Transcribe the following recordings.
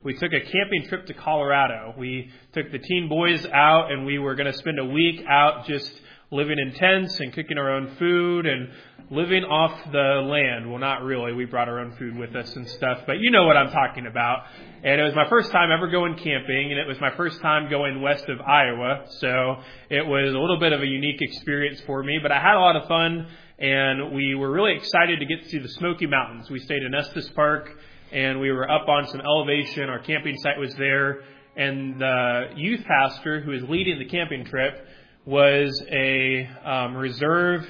We took a camping trip to Colorado. We took the teen boys out, and we were going to spend a week out just living in tents and cooking our own food and living off the land. Well, not really. We brought our own food with us and stuff, but you know what I'm talking about. And it was my first time ever going camping, and it was my first time going west of Iowa. So it was a little bit of a unique experience for me, but I had a lot of fun, and we were really excited to get to see the Smoky Mountains. We stayed in Estes Park, and we were up on some elevation. Our camping site was there, and the youth pastor who was leading the camping trip was a reserve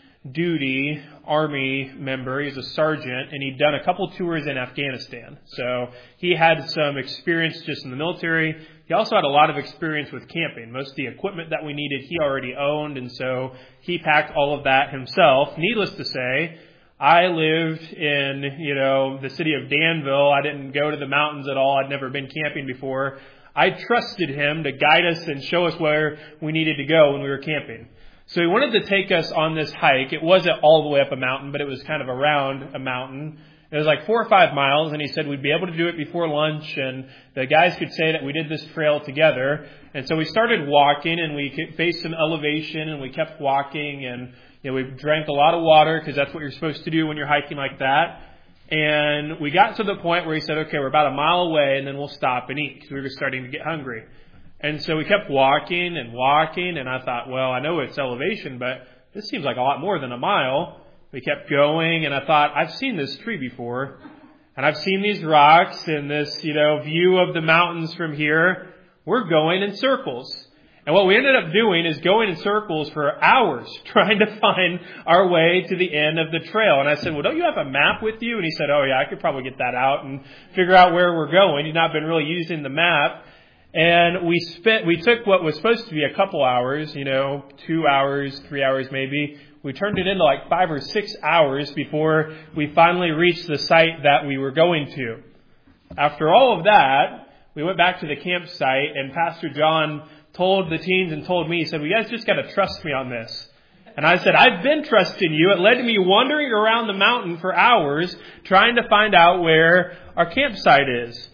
duty Army member. He was a sergeant, and he'd done a couple tours in Afghanistan. So he had some experience just in the military. He also had a lot of experience with camping. Most of the equipment that we needed he already owned, and so he packed all of that himself. Needless to say, I lived in, the city of Danville. I didn't go to the mountains at all. I'd never been camping before. I trusted him to guide us and show us where we needed to go when we were camping. So he wanted to take us on this hike. It wasn't all the way up a mountain, but it was kind of around a mountain. It was like 4 or 5 miles, and he said we'd be able to do it before lunch, and the guys could say that we did this trail together. And so we started walking, and we faced some elevation, and we kept walking, and we drank a lot of water because that's what you're supposed to do when you're hiking like that. And we got to the point where he said, okay, we're about a mile away, and then we'll stop and eat because we were starting to get hungry. And so we kept walking, and I thought, well, I know it's elevation, but this seems like a lot more than a mile. We kept going, and I thought, I've seen this tree before, and I've seen these rocks and this, view of the mountains from here. We're going in circles. And what we ended up doing is going in circles for hours trying to find our way to the end of the trail. And I said, well, don't you have a map with you? And he said, oh, yeah, I could probably get that out and figure out where we're going. He'd not been really using the map. And we took what was supposed to be a couple hours, 2 hours, 3 hours maybe. We turned it into like 5 or 6 hours before we finally reached the site that we were going to. After all of that, we went back to the campsite, and Pastor John told the teens and told me, he said, well, you guys just got to trust me on this. And I said, I've been trusting you. It led to me wandering around the mountain for hours trying to find out where our campsite is.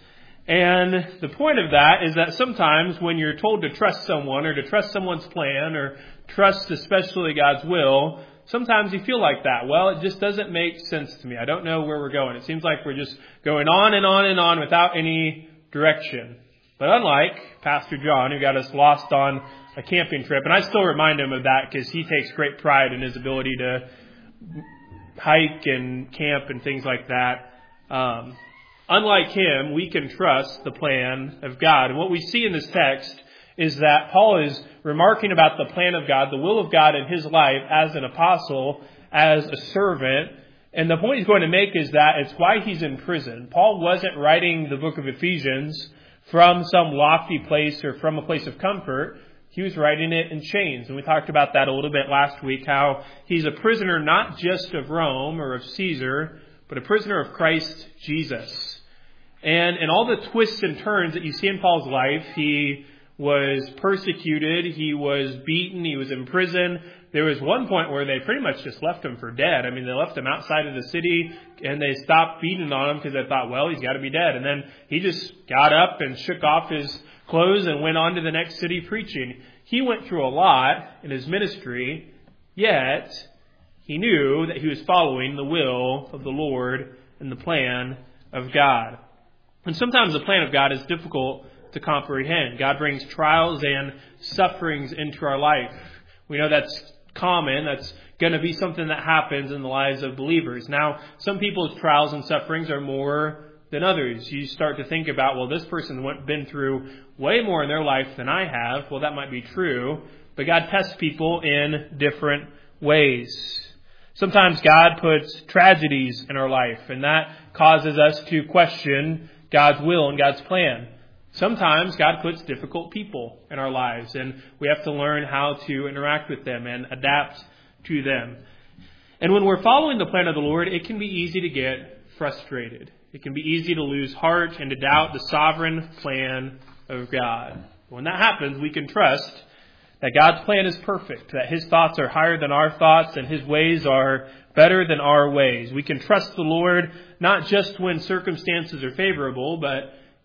And the point of that is that sometimes when you're told to trust someone or to trust someone's plan or trust especially God's will, sometimes you feel like that. Well, it just doesn't make sense to me. I don't know where we're going. It seems like we're just going on and on and on without any direction. But unlike Pastor John, who got us lost on a camping trip, and I still remind him of that because he takes great pride in his ability to hike and camp and things like that. Unlike him, we can trust the plan of God. And what we see in this text is that Paul is remarking about the plan of God, the will of God in his life as an apostle, as a servant. And the point he's going to make is that it's why he's in prison. Paul wasn't writing the book of Ephesians from some lofty place or from a place of comfort. He was writing it in chains. And we talked about that a little bit last week, how he's a prisoner not just of Rome or of Caesar, but a prisoner of Christ Jesus. And in all the twists and turns that you see in Paul's life, he was persecuted, he was beaten, he was in prison. There was one point where they pretty much just left him for dead. I mean, they left him outside of the city and they stopped beating on him because they thought, well, he's got to be dead. And then he just got up and shook off his clothes and went on to the next city preaching. He went through a lot in his ministry, yet he knew that he was following the will of the Lord and the plan of God. And sometimes the plan of God is difficult to comprehend. God brings trials and sufferings into our life. We know that's common. That's going to be something that happens in the lives of believers. Now, some people's trials and sufferings are more than others. You start to think about, well, this person's been through way more in their life than I have. Well, that might be true. But God tests people in different ways. Sometimes God puts tragedies in our life, and that causes us to question God's will and God's plan. Sometimes God puts difficult people in our lives, and we have to learn how to interact with them and adapt to them. And when we're following the plan of the Lord, it can be easy to get frustrated. It can be easy to lose heart and to doubt the sovereign plan of God. When that happens, we can trust that God's plan is perfect, that His thoughts are higher than our thoughts, and His ways are better than our ways. We can trust the Lord not just when circumstances are favorable, but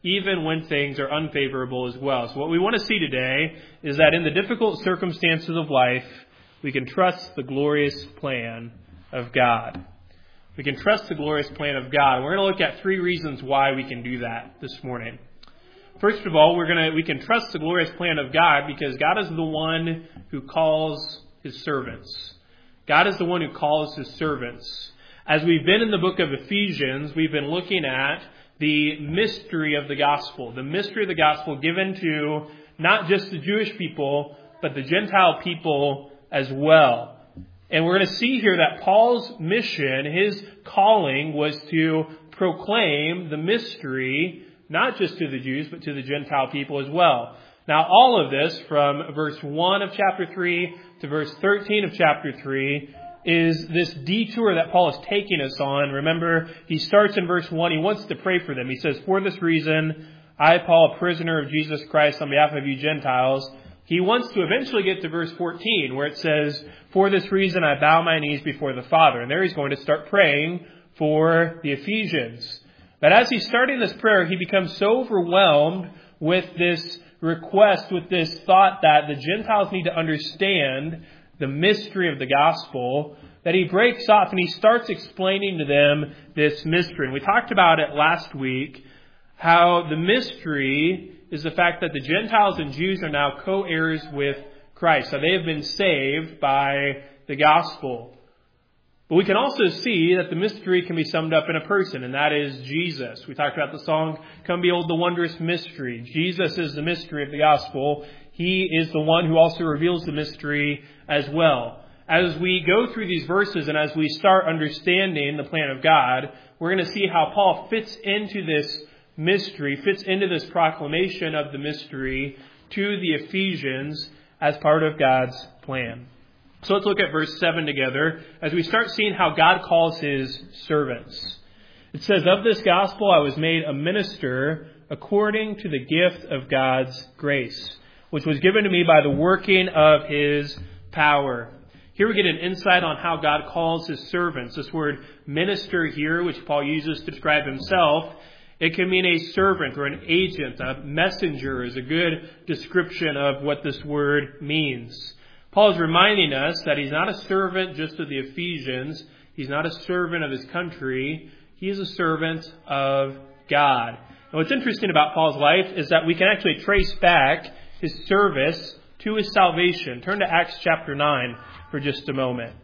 even when things are unfavorable as well. So what we want to see today is that in the difficult circumstances of life, we can trust the glorious plan of God. We can trust the glorious plan of God. And we're going to look at 3 reasons why we can do that this morning. First of all, we can trust the glorious plan of God because God is the one who calls His servants. God is the one who calls His servants. As we've been in the book of Ephesians, we've been looking at the mystery of the gospel. The mystery of the gospel given to not just the Jewish people, but the Gentile people as well. And we're going to see here that Paul's mission, his calling, was to proclaim the mystery, not just to the Jews, but to the Gentile people as well. Now, all of this, from verse 1 of chapter 3 to verse 13 of chapter 3, is this detour that Paul is taking us on. Remember, he starts in verse 1. He wants to pray for them. He says, "For this reason, I, Paul, a prisoner of Jesus Christ, on behalf of you Gentiles." He wants to eventually get to verse 14, where it says, "For this reason, I bow my knees before the Father." And there he's going to start praying for the Ephesians. But as he's starting this prayer, he becomes so overwhelmed with this request, with this thought that the Gentiles need to understand the mystery of the gospel, that he breaks off and he starts explaining to them this mystery. And we talked about it last week, how the mystery is the fact that the Gentiles and Jews are now co-heirs with Christ. So they have been saved by the gospel. But we can also see that the mystery can be summed up in a person, and that is Jesus. We talked about the song, "Come Behold the Wondrous Mystery." Jesus is the mystery of the gospel. He is the one who also reveals the mystery as well. As we go through these verses and as we start understanding the plan of God, we're going to see how Paul fits into this mystery, fits into this proclamation of the mystery to the Ephesians as part of God's plan. So let's look at verse 7 together as we start seeing how God calls His servants. It says, "Of this gospel I was made a minister according to the gift of God's grace, which was given to me by the working of His power." Here we get an insight on how God calls His servants. This word minister here, which Paul uses to describe himself, it can mean a servant or an agent. A messenger is a good description of what this word means. Paul is reminding us that he's not a servant just of the Ephesians. He's not a servant of his country. He is a servant of God. And what's interesting about Paul's life is that we can actually trace back his service to his salvation. Turn to Acts chapter 9 for just a moment.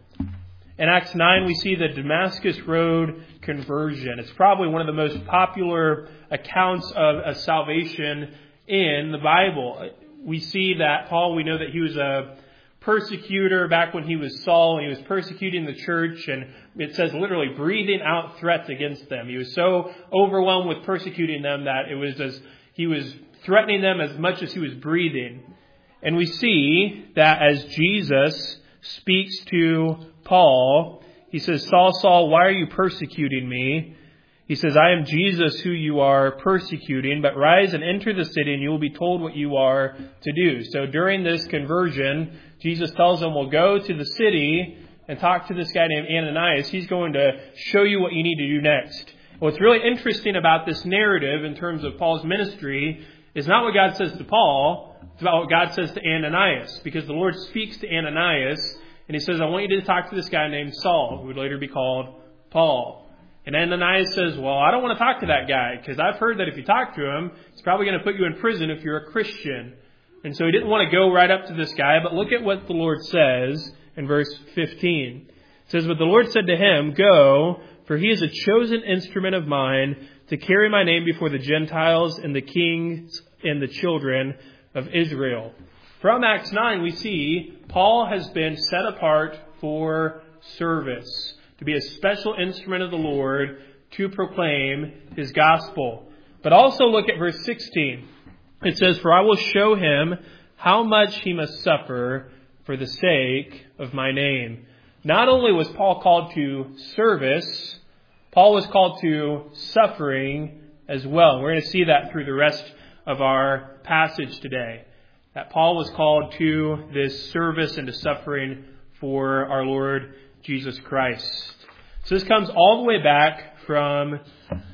In Acts 9, we see the Damascus Road conversion. It's probably one of the most popular accounts of a salvation in the Bible. We see that Paul, we know that he was a persecutor back when he was Saul, and he was persecuting the church, and it says literally breathing out threats against them. He was so overwhelmed with persecuting them that it was as he was threatening them as much as he was breathing. And we see that as Jesus speaks to Paul, he says, "Saul, Saul, why are you persecuting me?" He says, "I am Jesus who you are persecuting, but rise and enter the city and you will be told what you are to do." So during this conversion, Jesus tells them, "Well, go to the city and talk to this guy named Ananias. He's going to show you what you need to do next." What's really interesting about this narrative in terms of Paul's ministry is not what God says to Paul, it's about what God says to Ananias. Because the Lord speaks to Ananias and He says, "I want you to talk to this guy named Saul," who would later be called Paul. And Ananias says, "Well, I don't want to talk to that guy because I've heard that if you talk to him, he's probably going to put you in prison if you're a Christian." And so he didn't want to go right up to this guy, but look at what the Lord says in verse 15. It says, "But the Lord said to him, 'Go, for he is a chosen instrument of mine to carry my name before the Gentiles and the kings and the children of Israel.'" From Acts 9, we see Paul has been set apart for service, to be a special instrument of the Lord to proclaim His gospel. But also look at verse 16. It says, "For I will show him how much he must suffer for the sake of my name." Not only was Paul called to service, Paul was called to suffering as well. We're going to see that through the rest of our passage today. That Paul was called to this service and to suffering for our Lord Jesus Christ. So this comes all the way back from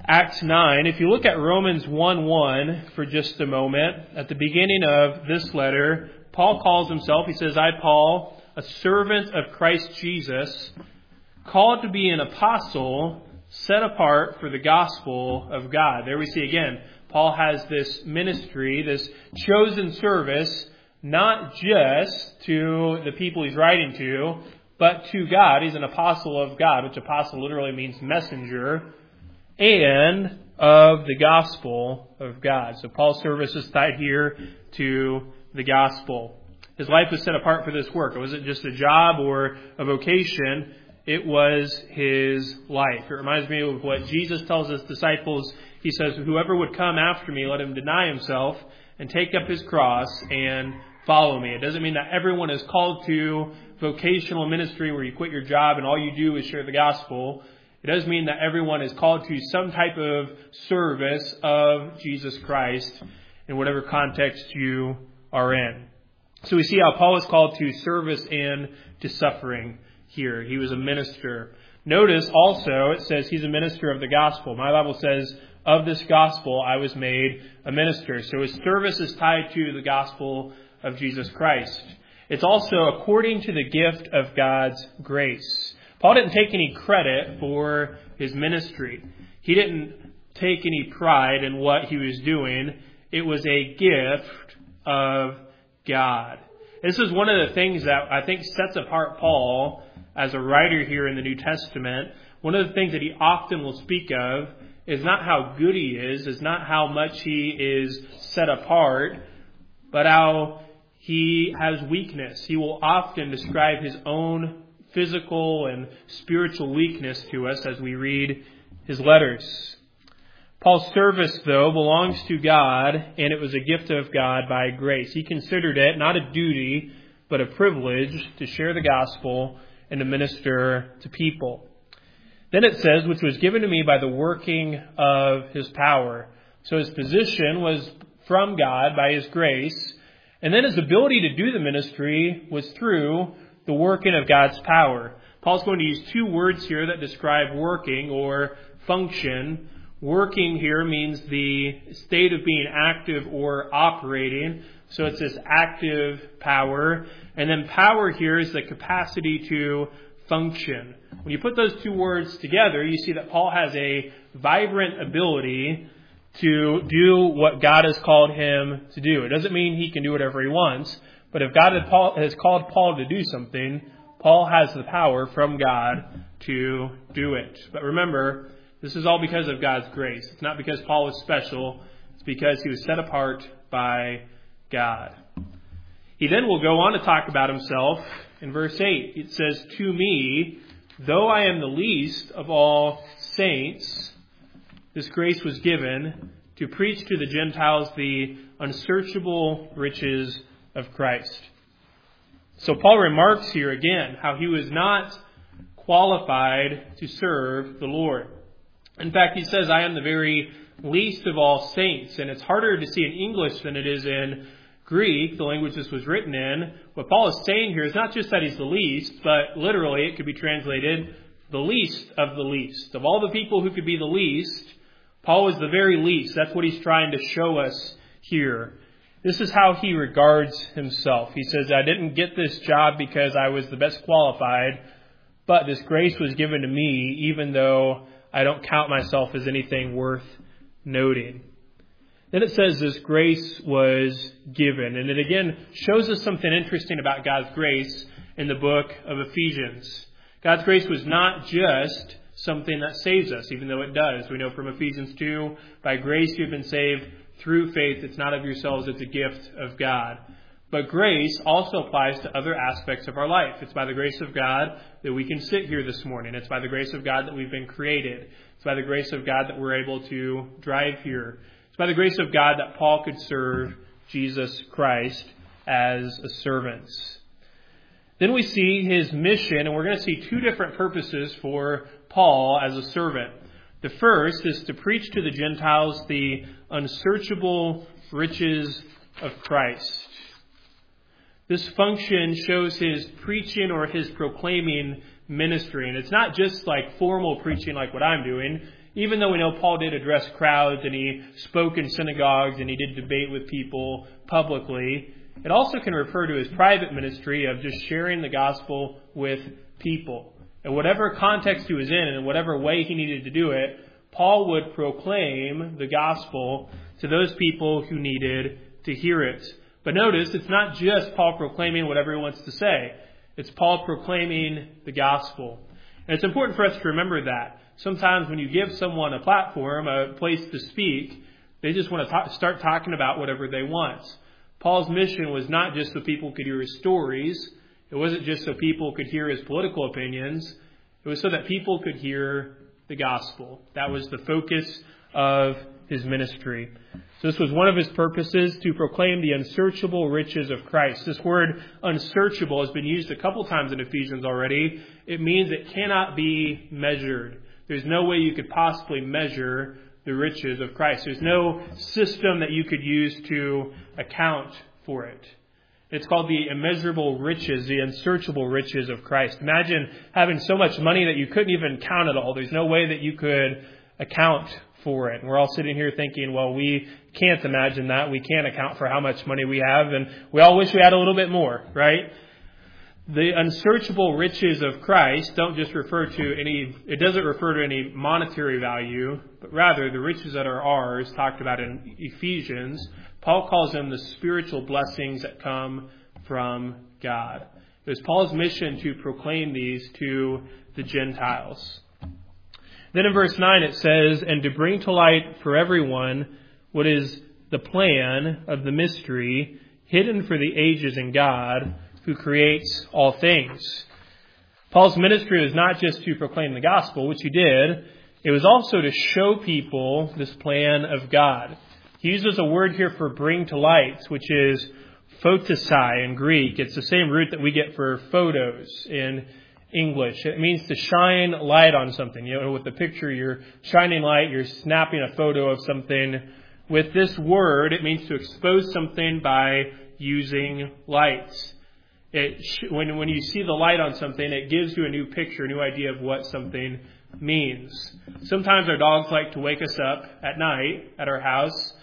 Acts 9. If you look at Romans 1:1 for just a moment, at the beginning of this letter, Paul calls himself, he says, I, Paul, a servant of Christ Jesus, called to be an apostle, set apart for the gospel of God. There we see again, Paul has this ministry, this chosen service, not just to the people he's writing to, but to God. He's an apostle of God, which apostle literally means messenger, and of the gospel of God. So Paul's service is tied here to the gospel. His life was set apart for this work. It wasn't just a job or a vocation. It was his life. It reminds me of what Jesus tells his disciples. He says, whoever would come after me, let him deny himself and take up his cross and follow me. It doesn't mean that everyone is called to vocational ministry where you quit your job and all you do is share the gospel. It does mean that everyone is called to some type of service of Jesus Christ in whatever context you are in. So we see how Paul is called to service and to suffering here. He was a minister. Notice also it says he's a minister of the gospel. My Bible says, of this gospel I was made a minister. So his service is tied to the gospel of Jesus Christ. It's also according to the gift of God's grace. Paul didn't take any credit for his ministry. He didn't take any pride in what he was doing. It was a gift of God. This is one of the things that I think sets apart Paul as a writer here in the New Testament. One of the things that he often will speak of is not how good he is not how much he is set apart, but how he has weakness. He will often describe his own physical and spiritual weakness to us as we read his letters. Paul's service, though, belongs to God, and it was a gift of God by grace. He considered it not a duty, but a privilege to share the gospel and to minister to people. Then it says, which was given to me by the working of his power. So his position was from God by his grace, and then his ability to do the ministry was through the working of God's power. Paul's going to use two words here that describe working or function. Working here means the state of being active or operating. So it's this active power. And then power here is the capacity to function. When you put those two words together, you see that Paul has a vibrant ability to do what God has called him to do. It doesn't mean he can do whatever he wants, but if God has called Paul to do something, Paul has the power from God to do it. But remember, this is all because of God's grace. It's not because Paul was special. It's because he was set apart by God. He then will go on to talk about himself in verse 8. It says, to me, though I am the least of all saints, this grace was given to preach to the Gentiles the unsearchable riches of Christ. So Paul remarks here again how he was not qualified to serve the Lord. In fact, he says, I am the very least of all saints. And it's harder to see in English than it is in Greek, the language this was written in. What Paul is saying here is not just that he's the least, but literally it could be translated the least of the least. Of all the people who could be the least, Paul is the very least. That's what he's trying to show us here. This is how he regards himself. He says, I didn't get this job because I was the best qualified, but this grace was given to me, even though I don't count myself as anything worth noting. Then it says this grace was given. And it again shows us something interesting about God's grace in the book of Ephesians. God's grace was not just something that saves us, even though it does. We know from Ephesians 2, by grace you've been saved through faith. It's not of yourselves, it's a gift of God. But grace also applies to other aspects of our life. It's by the grace of God that we can sit here this morning. It's by the grace of God that we've been created. It's by the grace of God that we're able to drive here. It's by the grace of God that Paul could serve Jesus Christ as a servant. Then we see his mission, and we're going to see two different purposes for Paul as a servant. The first is to preach to the Gentiles the unsearchable riches of Christ. This function shows his preaching or his proclaiming ministry. And it's not just like formal preaching like what I'm doing. even though we know Paul did address crowds and he spoke in synagogues and he did debate with people publicly, it also can refer to his private ministry of just sharing the gospel with people. In whatever context he was in and in whatever way he needed to do it, Paul would proclaim the gospel to those people who needed to hear it. But notice, it's not just Paul proclaiming whatever he wants to say. It's Paul proclaiming the gospel. And it's important for us to remember that. Sometimes when you give someone a platform, a place to speak, they just want to start talking about whatever they want. Paul's mission was not just so people could hear his stories. It wasn't just so people could hear his political opinions. It was so that people could hear the gospel. That was the focus of his ministry. So this was one of his purposes, to proclaim the unsearchable riches of Christ. This word unsearchable has been used a couple times in Ephesians already. It means it cannot be measured. There's no way you could possibly measure the riches of Christ. There's no system that you could use to account for it. It's called the immeasurable riches, the unsearchable riches of Christ. Imagine having so much money that you couldn't even count it all. There's no way that you could account for it. And we're all sitting here thinking, well, we can't imagine that. We can't account for how much money we have. And we all wish we had a little bit more, right? The unsearchable riches of Christ don't just refer to it doesn't refer to any monetary value, but rather the riches that are ours, talked about in Ephesians. Paul calls them the spiritual blessings that come from God. It was Paul's mission to proclaim these to the Gentiles. Then in verse 9 it says, and to bring to light for everyone what is the plan of the mystery hidden for the ages in God, who creates all things. Paul's ministry was not just to proclaim the gospel, which he did. It was also to show people this plan of God. He uses a word here for bring to light, which is photosai in Greek. It's the same root that we get for photos in English. It means to shine light on something. You know, with the picture, you're shining light, you're snapping a photo of something. With this word, it means to expose something by using lights. When you see the light on something, it gives you a new picture, a new idea of what something means. Sometimes our dogs like to wake us up at night at our house.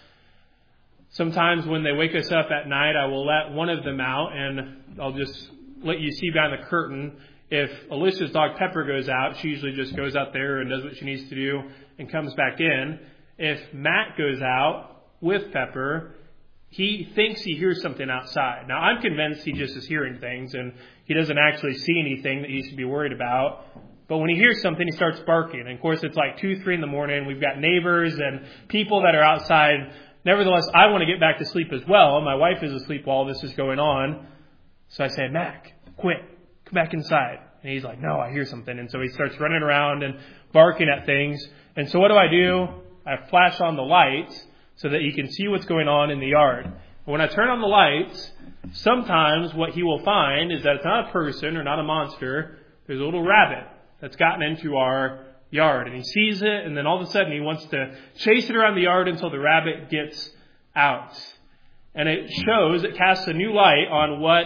Sometimes when they wake us up at night, I will let one of them out, and I'll just let you see behind the curtain. If Alicia's dog Pepper goes out, she usually just goes out there and does what she needs to do and comes back in. If Matt goes out with Pepper, he thinks he hears something outside. Now, I'm convinced he just is hearing things and he doesn't actually see anything that he should be worried about. But when he hears something, he starts barking. And of course, it's like 2, 3 in the morning. We've got neighbors and people that are outside. Nevertheless, I want to get back to sleep as well. My wife is asleep while this is going on. So I say, Mac, quick, come back inside. And he's like, no, I hear something. And so he starts running around and barking at things. And so what do? I flash on the lights so that he can see what's going on in the yard. And when I turn on the lights, sometimes what he will find is that it's not a person or not a monster. There's a little rabbit that's gotten into our yard. And he sees it, and then all of a sudden he wants to chase it around the yard until the rabbit gets out. And it casts a new light on what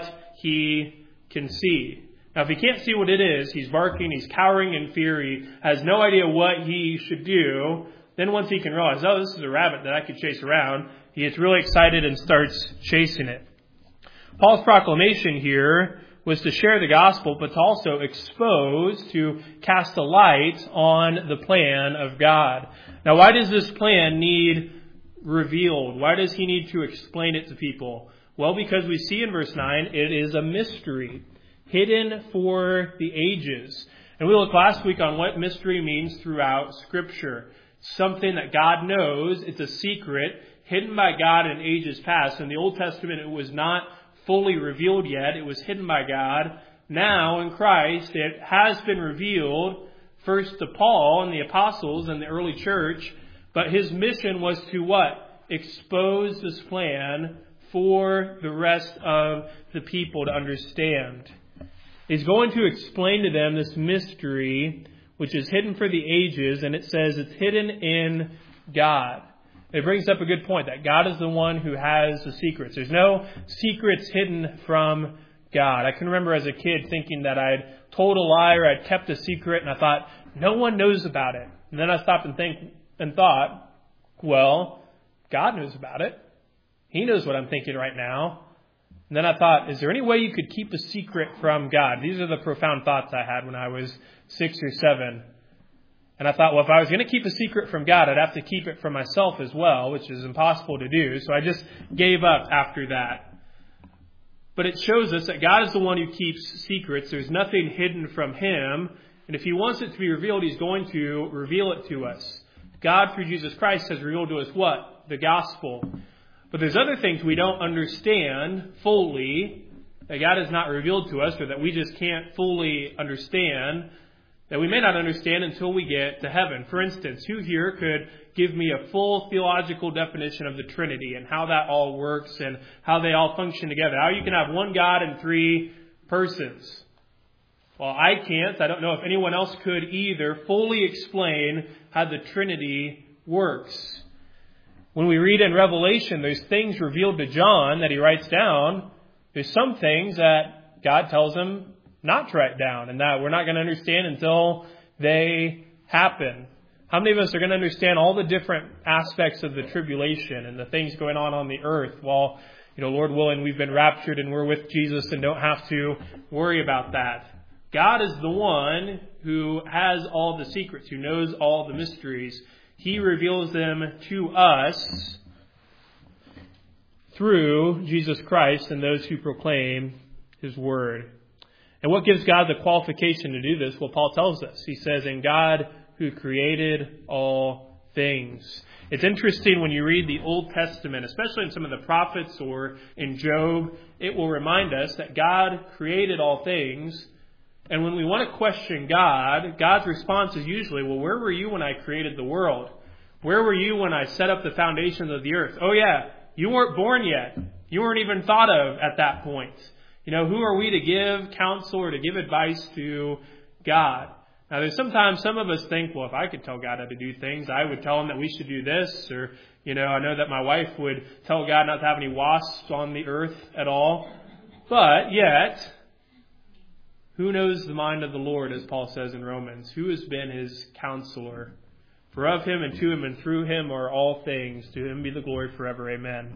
he can see. Now, if he can't see what it is, he's barking, he's cowering in fear, he has no idea what he should do. Then once he can realize, oh, this is a rabbit that I could chase around, he gets really excited and starts chasing it. Paul's proclamation here was to share the gospel, but to also expose, to cast a light on the plan of God. Now, why does this plan need revealed? Why does he need to explain it to people? Well, because we see in verse 9, it is a mystery, hidden for the ages. And we looked last week on what mystery means throughout Scripture. Something that God knows. It's a secret hidden by God in ages past. In the Old Testament, it was not fully revealed yet. It was hidden by God. Now, in Christ, it has been revealed first to Paul and the apostles and the early church. But his mission was to what? Expose this plan for the rest of the people to understand. He's going to explain to them this mystery which is hidden for the ages, and it says it's hidden in God. It brings up a good point that God is the one who has the secrets. There's no secrets hidden from God. I can remember as a kid thinking that I'd told a lie or I'd kept a secret, and I thought, no one knows about it. And then I stopped and thought, well, God knows about it. He knows what I'm thinking right now. And then I thought, is there any way you could keep a secret from God? These are the profound thoughts I had when I was 6 or 7. And I thought, well, if I was going to keep a secret from God, I'd have to keep it from myself as well, which is impossible to do. So I just gave up after that. But it shows us that God is the one who keeps secrets. There's nothing hidden from Him. And if He wants it to be revealed, He's going to reveal it to us. God, through Jesus Christ, has revealed to us what? The gospel. But there's other things we don't understand fully, that God has not revealed to us, or that we just can't fully understand, that we may not understand until we get to heaven. For instance, who here could give me a full theological definition of the Trinity and how that all works and how they all function together? How you can have one God and 3 persons? Well, I can't. I don't know if anyone else could either fully explain how the Trinity works. When we read in Revelation, there's things revealed to John that he writes down. There's some things that God tells him not to write down and that we're not going to understand until they happen. How many of us are going to understand all the different aspects of the tribulation and the things going on the earth while, Lord willing, we've been raptured and we're with Jesus and don't have to worry about that? God is the one who has all the secrets, who knows all the mysteries. He reveals them to us through Jesus Christ and those who proclaim His Word. And what gives God the qualification to do this? Well, Paul tells us. He says, "In God who created all things." It's interesting when you read the Old Testament, especially in some of the prophets or in Job, it will remind us that God created all things. And when we want to question God, God's response is usually, well, where were you when I created the world? Where were you when I set up the foundations of the earth? Oh yeah, you weren't born yet. You weren't even thought of at that point. Who are we to give counsel or to give advice to God? Now there's sometimes some of us think, well, if I could tell God how to do things, I would tell Him that we should do this. Or, I know that my wife would tell God not to have any wasps on the earth at all. But yet, who knows the mind of the Lord, as Paul says in Romans? Who has been His counselor? For of Him and to Him and through Him are all things. To Him be the glory forever. Amen.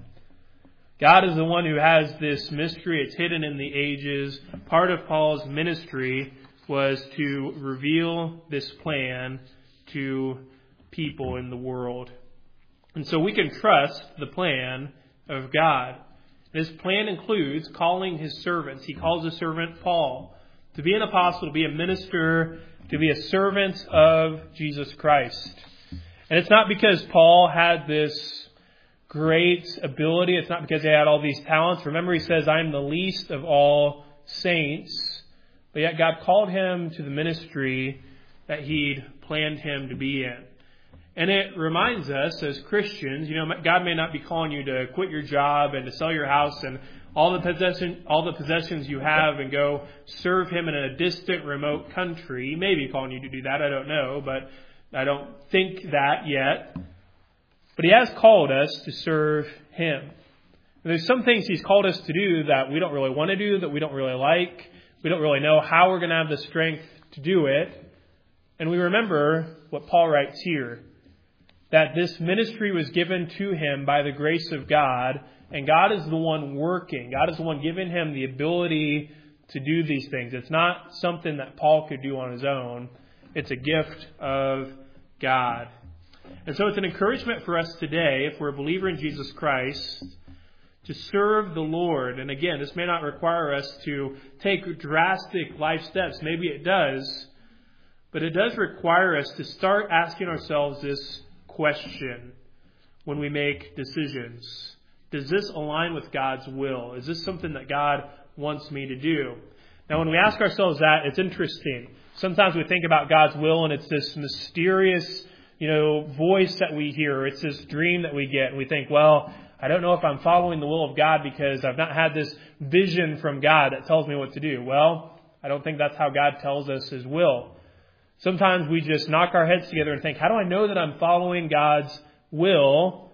God is the one who has this mystery. It's hidden in the ages. Part of Paul's ministry was to reveal this plan to people in the world. And so we can trust the plan of God. His plan includes calling His servants. He calls His servant Paul to be an apostle, to be a minister, to be a servant of Jesus Christ. And it's not because Paul had this great ability. It's not because he had all these talents. Remember, he says, "I am the least of all saints." But yet God called him to the ministry that He'd planned him to be in. And it reminds us as Christians, God may not be calling you to quit your job and to sell your house and all the possessions you have and go serve Him in a distant, remote country. He may be calling you to do that. I don't know, but I don't think that yet. But He has called us to serve Him. And there's some things He's called us to do that we don't really want to do, that we don't really like. We don't really know how we're going to have the strength to do it. And we remember what Paul writes here, that this ministry was given to him by the grace of God, and God is the one working. God is the one giving him the ability to do these things. It's not something that Paul could do on his own. It's a gift of God. And so it's an encouragement for us today, if we're a believer in Jesus Christ, to serve the Lord. And again, this may not require us to take drastic life steps. Maybe it does. But it does require us to start asking ourselves this question when we make decisions. Does this align with God's will? Is this something that God wants me to do? Now, when we ask ourselves that, it's interesting. Sometimes we think about God's will and it's this mysterious, voice that we hear. It's this dream that we get. And we think, well, I don't know if I'm following the will of God because I've not had this vision from God that tells me what to do. Well, I don't think that's how God tells us His will. Sometimes we just knock our heads together and think, how do I know that I'm following God's will?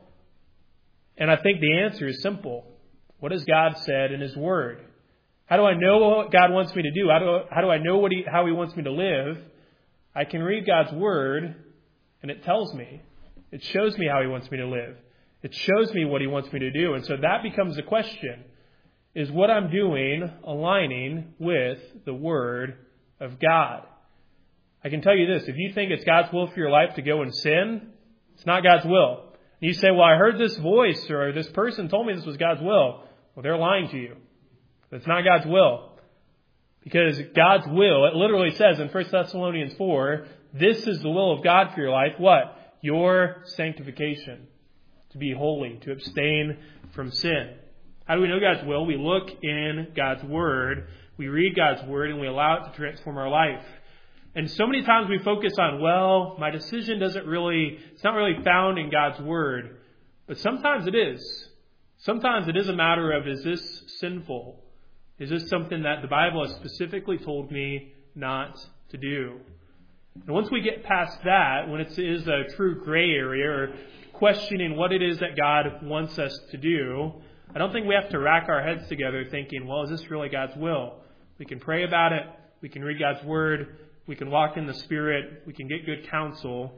And I think the answer is simple. What has God said in His Word? How do I know what God wants me to do? How do I know how He wants me to live? I can read God's Word, And it tells me. It shows me how He wants me to live. It shows me what He wants me to do. And so that becomes the question. Is what I'm doing aligning with the Word of God? I can tell you this. If you think it's God's will for your life to go and sin, it's not God's will. And you say, well, I heard this voice or this person told me this was God's will. Well, they're lying to you. It's not God's will. Because God's will, it literally says in 1 Thessalonians 4, this is the will of God for your life. What? Your sanctification. To be holy, to abstain from sin. How do we know God's will? We look in God's Word, we read God's Word, and we allow it to transform our life. And so many times we focus on, well, my decision it's not really found in God's Word. But sometimes it is. Sometimes it is a matter of, is this sinful? Is this something that the Bible has specifically told me not to do? And once we get past that, when it is a true gray area or questioning what it is that God wants us to do, I don't think we have to rack our heads together thinking, well, is this really God's will? We can pray about it. We can read God's Word. We can walk in the Spirit. We can get good counsel.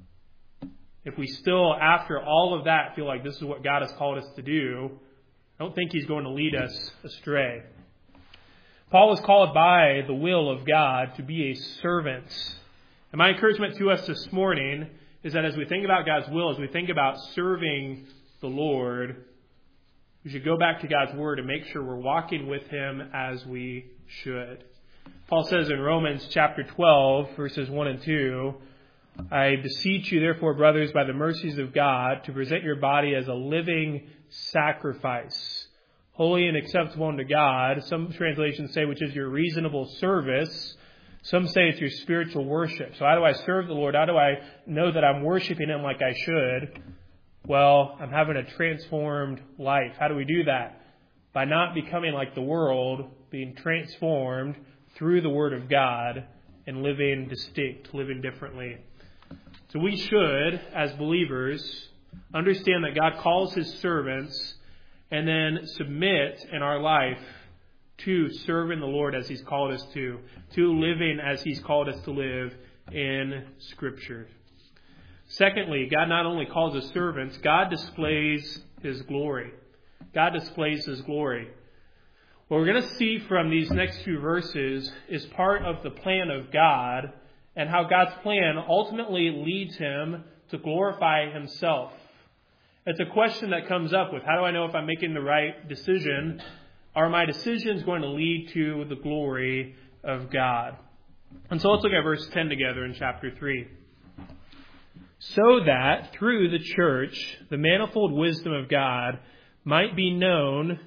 If we still, after all of that, feel like this is what God has called us to do, I don't think He's going to lead us astray. Paul was called by the will of God to be a servant. And my encouragement to us this morning is that as we think about God's will, as we think about serving the Lord, we should go back to God's Word and make sure we're walking with Him as we should. Paul says in Romans chapter 12, verses 1 and 2, I beseech you, therefore, brothers, by the mercies of God, to present your body as a living sacrifice, holy and acceptable unto God. Some translations say, which is your reasonable service. Some say it's your spiritual worship. So how do I serve the Lord? How do I know that I'm worshiping Him like I should? Well, I'm having a transformed life. How do we do that? By not becoming like the world, being transformed through the Word of God and living distinct, living differently. So we should, as believers, understand that God calls His servants and then submit in our life to serving the Lord as He's called us to living as He's called us to live in Scripture. Secondly, God not only calls us servants, God displays His glory. God displays His glory. What we're going to see from these next few verses is part of the plan of God and how God's plan ultimately leads Him to glorify Himself. It's a question that comes up with, how do I know if I'm making the right decision? Are my decisions going to lead to the glory of God? And so let's look at verse 10 together in chapter 3. So that through the church, the manifold wisdom of God might be known,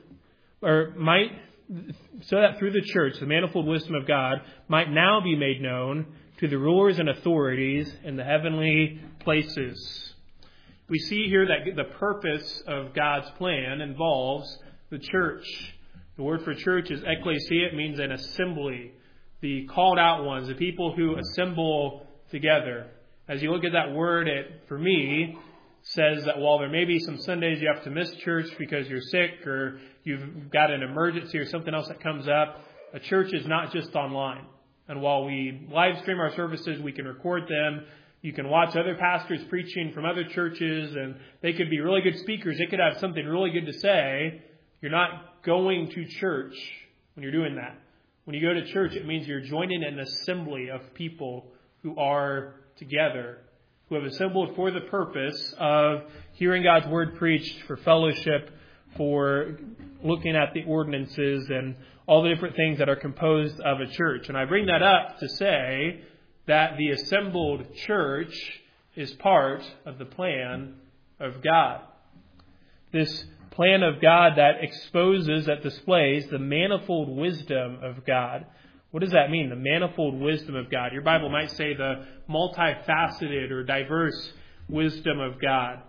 so that through the church, the manifold wisdom of God might now be made known to the rulers and authorities in the heavenly places. We see here that the purpose of God's plan involves the church. The word for church is ecclesia. It means an assembly. The called out ones, the people who assemble together. As you look at that word, it, for me, says that while there may be some Sundays you have to miss church because you're sick or you've got an emergency or something else that comes up, a church is not just online. And while we live stream our services, we can record them. You can watch other pastors preaching from other churches, and they could be really good speakers. They could have something really good to say. You're not going to church when you're doing that. When you go to church, it means you're joining an assembly of people who are together, who have assembled for the purpose of hearing God's Word preached, for fellowship, for looking at the ordinances and all the different things that are composed of a church. And I bring that up to say that the assembled church is part of the plan of God. This plan of God that exposes, that displays the manifold wisdom of God. What does that mean, the manifold wisdom of God? Your Bible might say the multifaceted or diverse wisdom of God.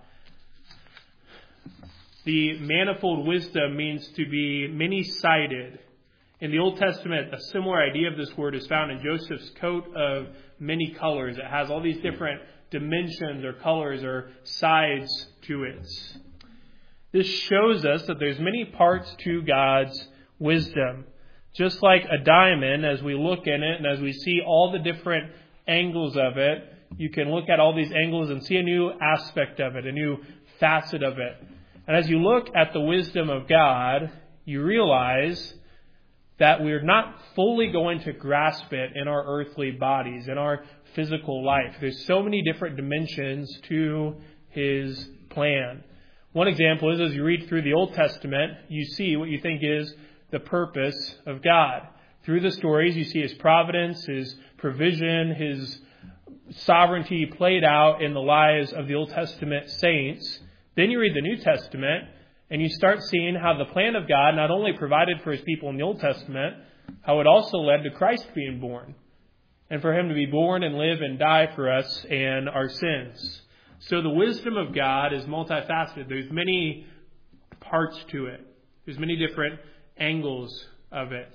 The manifold wisdom means to be many-sided. In the Old Testament, a similar idea of this word is found in Joseph's coat of many colors. It has all these different dimensions or colors or sides to it. This shows us that there's many parts to God's wisdom. Just like a diamond, as we look in it and as we see all the different angles of it, you can look at all these angles and see a new aspect of it, a new facet of it. And as you look at the wisdom of God, you realize that we're not fully going to grasp it in our earthly bodies, in our physical life. There's so many different dimensions to His plan. One example is, as you read through the Old Testament, you see what you think is the purpose of God. Through the stories, you see His providence, His provision, His sovereignty played out in the lives of the Old Testament saints. Then you read the New Testament, and you start seeing how the plan of God not only provided for His people in the Old Testament, how it also led to Christ being born, and for Him to be born and live and die for us and our sins. So the wisdom of God is multifaceted. There's many parts to it. There's many different angles of it.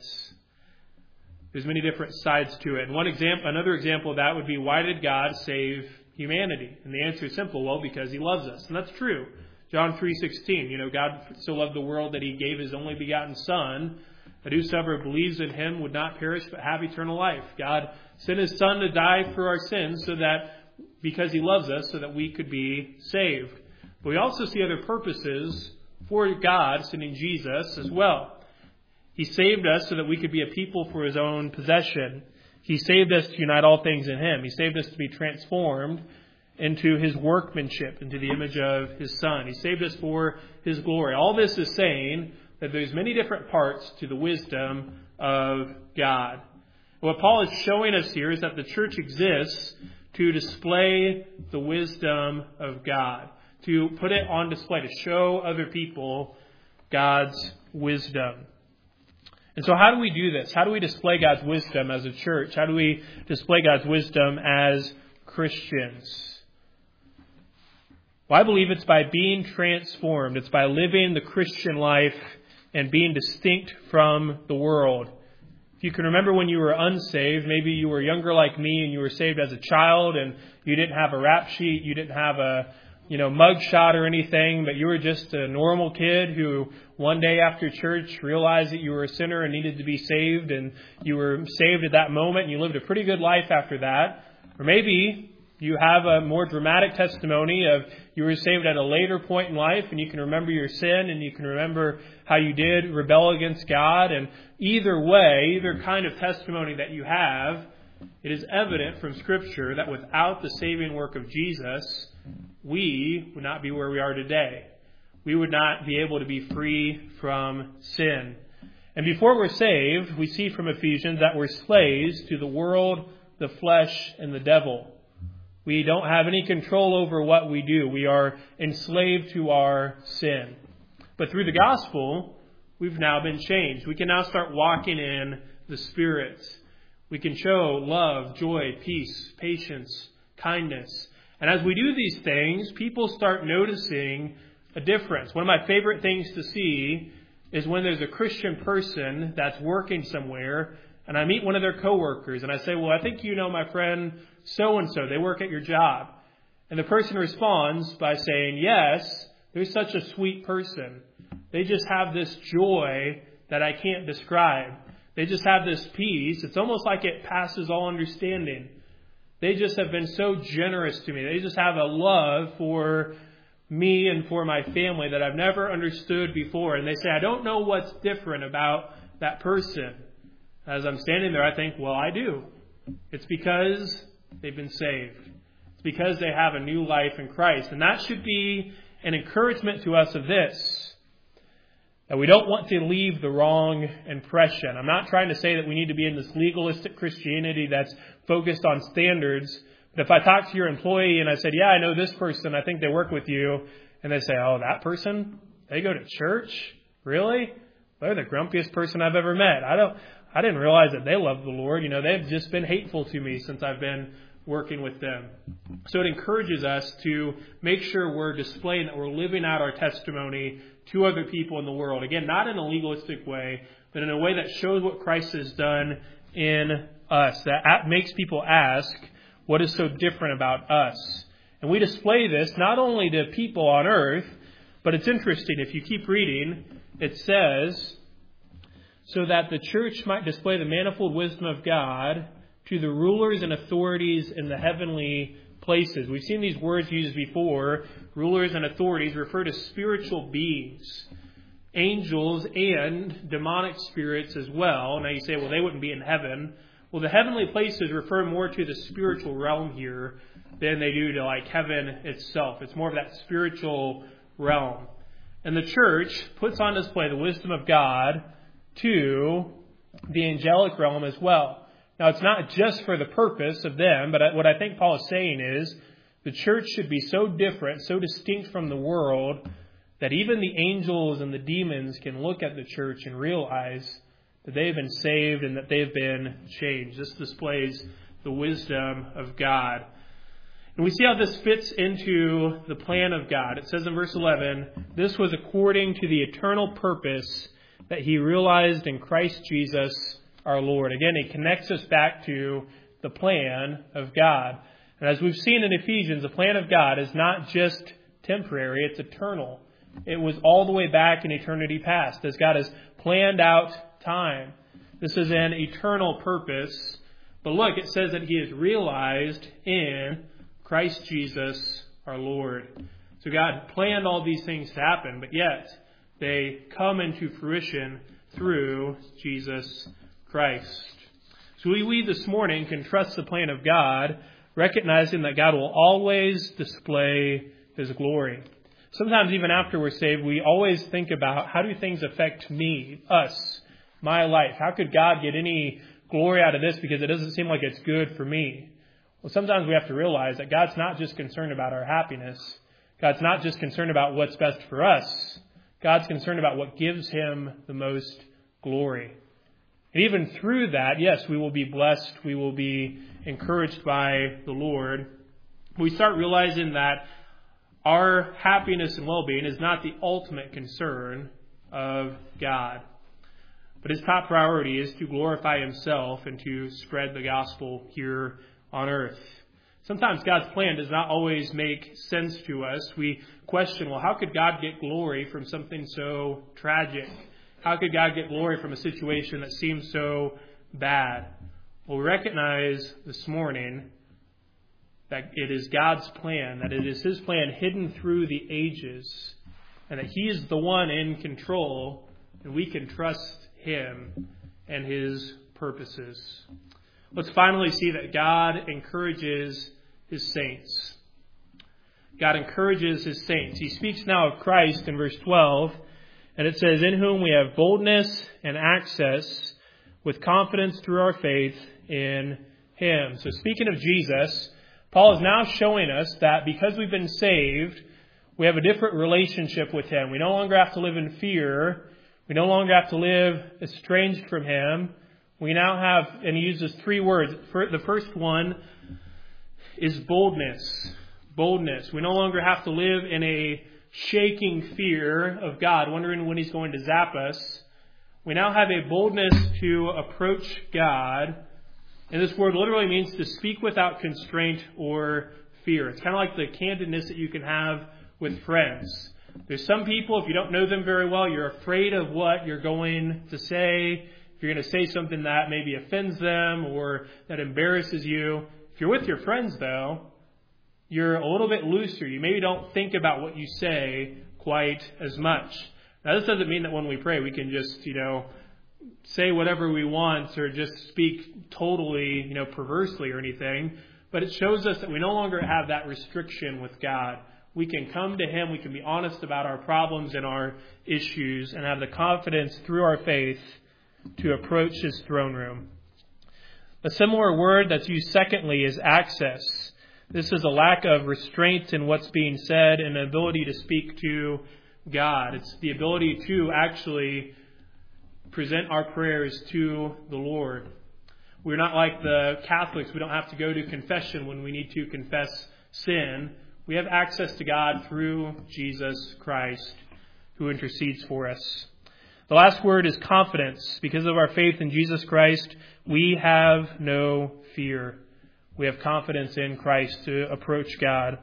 There's many different sides to it. And another example of that would be, why did God save humanity? And the answer is simple. Well, because He loves us. And that's true. John 3:16, God so loved the world that He gave His only begotten Son, that whosoever believes in Him would not perish but have eternal life. God sent His Son to die for our sins because He loves us, so that we could be saved. But we also see other purposes for God sending Jesus as well. He saved us so that we could be a people for His own possession. He saved us to unite all things in Him. He saved us to be transformed into His workmanship, into the image of His Son. He saved us for His glory. All this is saying that there's many different parts to the wisdom of God. What Paul is showing us here is that the church exists to display the wisdom of God, to put it on display, to show other people God's wisdom. And so how do we do this? How do we display God's wisdom as a church? How do we display God's wisdom as Christians? Well, I believe it's by being transformed. It's by living the Christian life and being distinct from the world. If you can remember when you were unsaved, maybe you were younger like me and you were saved as a child and you didn't have a rap sheet, you didn't have a mug shot or anything, but you were just a normal kid who one day after church realized that you were a sinner and needed to be saved, and you were saved at that moment and you lived a pretty good life after that. Or maybe you have a more dramatic testimony of you were saved at a later point in life and you can remember your sin and you can remember how you did rebel against God. And either way, either kind of testimony that you have, it is evident from Scripture that without the saving work of Jesus, we would not be where we are today. We would not be able to be free from sin. And before we're saved, we see from Ephesians that we're slaves to the world, the flesh, and the devil. We don't have any control over what we do. We are enslaved to our sin. But through the gospel, we've now been changed. We can now start walking in the Spirit. We can show love, joy, peace, patience, kindness. And as we do these things, people start noticing a difference. One of my favorite things to see is when there's a Christian person that's working somewhere, and I meet one of their coworkers, and I say, well, I think you know my friend so-and-so. They work at your job. And the person responds by saying, yes, they're such a sweet person. They just have this joy that I can't describe. They just have this peace. It's almost like it passes all understanding. They just have been so generous to me. They just have a love for me and for my family that I've never understood before. And they say, I don't know what's different about that person. As I'm standing there, I think, well, I do. It's because they've been saved. It's because they have a new life in Christ. And that should be an encouragement to us of this, that we don't want to leave the wrong impression. I'm not trying to say that we need to be in this legalistic Christianity that's focused on standards. But if I talk to your employee and I said, yeah, I know this person, I think they work with you, and they say, oh, that person? They go to church? Really? They're the grumpiest person I've ever met. I didn't realize that they love the Lord. They've just been hateful to me since I've been working with them. So it encourages us to make sure we're displaying that we're living out our testimony to other people in the world. Again, not in a legalistic way, but in a way that shows what Christ has done in us, that makes people ask, what is so different about us? And we display this not only to people on earth, but it's interesting. If you keep reading, it says, so that the church might display the manifold wisdom of God to the rulers and authorities in the heavenly places. We've seen these words used before. Rulers and authorities refer to spiritual beings, angels and demonic spirits as well. Now you say, well, they wouldn't be in heaven. Well, the heavenly places refer more to the spiritual realm here than they do to like heaven itself. It's more of that spiritual realm. And the church puts on display the wisdom of God to the angelic realm as well. Now, it's not just for the purpose of them, but what I think Paul is saying is the church should be so different, so distinct from the world, that even the angels and the demons can look at the church and realize that they have been saved and that they have been changed. This displays the wisdom of God. And we see how this fits into the plan of God. It says in verse 11, this was according to the eternal purpose that he realized in Christ Jesus our Lord. Again, he connects us back to the plan of God. And as we've seen in Ephesians, the plan of God is not just temporary, it's eternal. It was all the way back in eternity past, as God has planned out time. This is an eternal purpose. But look, it says that he is realized in Christ Jesus our Lord. So God planned all these things to happen, but yet they come into fruition through Jesus Christ. So we this morning can trust the plan of God, recognizing that God will always display his glory. Sometimes even after we're saved, we always think about, how do things affect me, us, my life? How could God get any glory out of this because it doesn't seem like it's good for me? Well, sometimes we have to realize that God's not just concerned about our happiness. God's not just concerned about what's best for us. God's concerned about what gives him the most glory. And even through that, yes, we will be blessed. We will be encouraged by the Lord. We start realizing that our happiness and well-being is not the ultimate concern of God. But his top priority is to glorify himself and to spread the gospel here on earth. Sometimes God's plan does not always make sense to us. We question, well, how could God get glory from something so tragic? How could God get glory from a situation that seems so bad? Well, we recognize this morning that it is God's plan, that it is his plan hidden through the ages, and that he is the one in control, and we can trust him and his purposes. Let's finally see that God encourages his saints. God encourages his saints. He speaks now of Christ in verse 12, and it says, in whom we have boldness and access with confidence through our faith in him. So speaking of Jesus, Paul is now showing us that because we've been saved, we have a different relationship with him. We no longer have to live in fear. We no longer have to live estranged from him. We now have, and he uses three words. The first one is boldness. Boldness. We no longer have to live in a shaking fear of God, wondering when he's going to zap us. We now have a boldness to approach God. And this word literally means to speak without constraint or fear. It's kind of like the candidness that you can have with friends. There's some people, if you don't know them very well, you're afraid of what you're going to say. If you're going to say something that maybe offends them or that embarrasses you. If you're with your friends, though, you're a little bit looser. You maybe don't think about what you say quite as much. Now, this doesn't mean that when we pray we can just, say whatever we want or just speak totally, perversely or anything. But it shows us that we no longer have that restriction with God. We can come to him. We can be honest about our problems and our issues and have the confidence through our faith to approach his throne room. A similar word that's used secondly is access. This is a lack of restraint in what's being said and an ability to speak to God. It's the ability to actually present our prayers to the Lord. We're not like the Catholics. We don't have to go to confession when we need to confess sin. We have access to God through Jesus Christ, who intercedes for us. The last word is confidence. Because of our faith in Jesus Christ, we have no fear. We have confidence in Christ to approach God.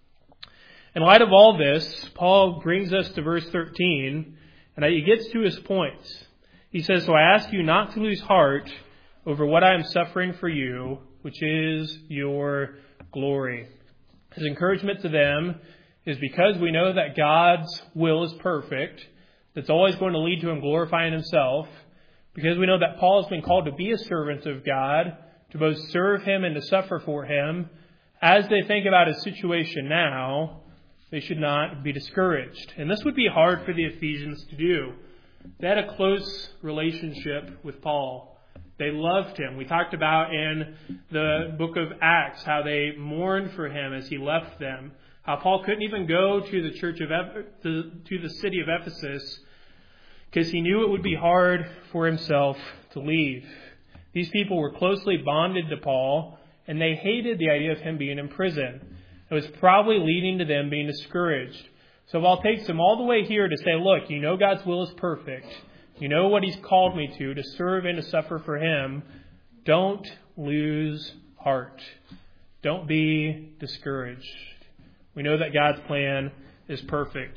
In light of all this, Paul brings us to verse 13, and he gets to his point. He says, so I ask you not to lose heart over what I am suffering for you, which is your glory. His encouragement to them is because we know that God's will is perfect, that's always going to lead to him glorifying himself, because we know that Paul has been called to be a servant of God, to both serve him and to suffer for him. As they think about his situation now, they should not be discouraged. And this would be hard for the Ephesians to do. They had a close relationship with Paul. They loved him. We talked about in the book of Acts how they mourned for him as he left them. How Paul couldn't even go to the church of to the city of Ephesus because he knew it would be hard for himself to leave. These people were closely bonded to Paul, and they hated the idea of him being in prison. It was probably leading to them being discouraged. So Paul takes them all the way here to say, look, you know God's will is perfect. You know what he's called me to serve and to suffer for him. Don't lose heart. Don't be discouraged. We know that God's plan is perfect.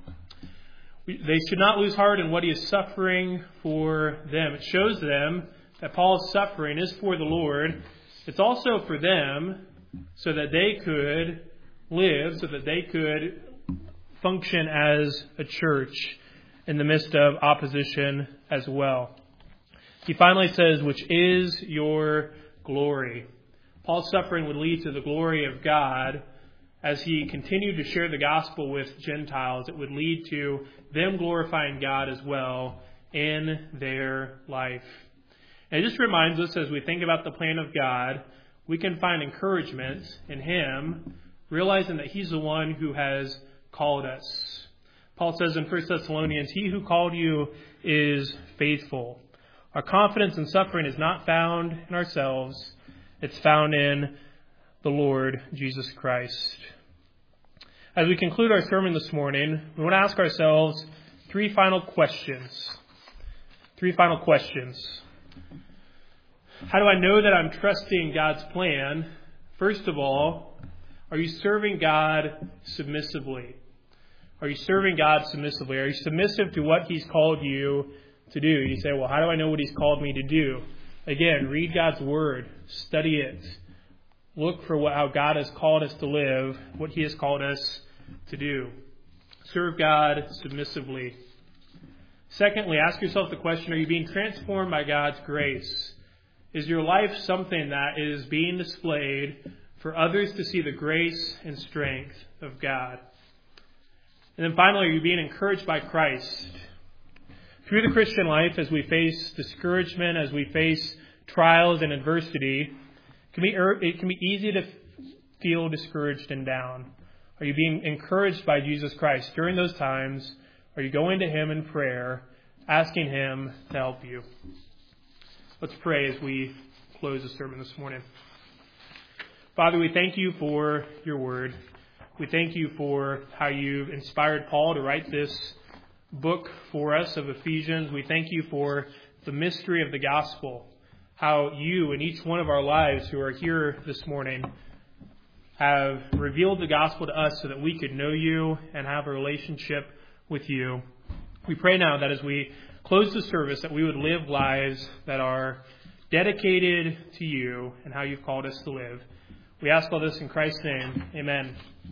They should not lose heart in what he is suffering for them. It shows them that Paul's suffering is for the Lord. It's also for them so that they could live, so that they could function as a church in the midst of opposition as well. He finally says, which is your glory. Paul's suffering would lead to the glory of God. As he continued to share the gospel with Gentiles, it would lead to them glorifying God as well in their life. And it just reminds us, as we think about the plan of God, we can find encouragement in him, realizing that he's the one who has called us. Paul says in 1 Thessalonians, he who called you is faithful. Our confidence in suffering is not found in ourselves. It's found in the Lord Jesus Christ. As we conclude our sermon this morning, we want to ask ourselves three final questions. How do I know that I'm trusting God's plan? First of all, are you serving God submissively? Are you serving God submissively? Are you submissive to what he's called you to do? You say, well, how do I know what he's called me to do? Again, read God's word. Study it. Look for how God has called us to live, what he has called us to do. Serve God submissively. Secondly, ask yourself the question, are you being transformed by God's grace? Is your life something that is being displayed for others to see the grace and strength of God? And then finally, are you being encouraged by Christ? Through the Christian life, as we face discouragement, as we face trials and adversity, it can be easy to feel discouraged and down. Are you being encouraged by Jesus Christ? During those times, are you going to him in prayer, asking him to help you? Let's pray as we close the sermon this morning. Father, we thank you for your word. We thank you for how you've inspired Paul to write this book for us of Ephesians. We thank you for the mystery of the gospel, how you in each one of our lives who are here this morning have revealed the gospel to us so that we could know you and have a relationship with you. We pray now that as we close the service, that we would live lives that are dedicated to you and how you've called us to live. We ask all this in Christ's name. Amen.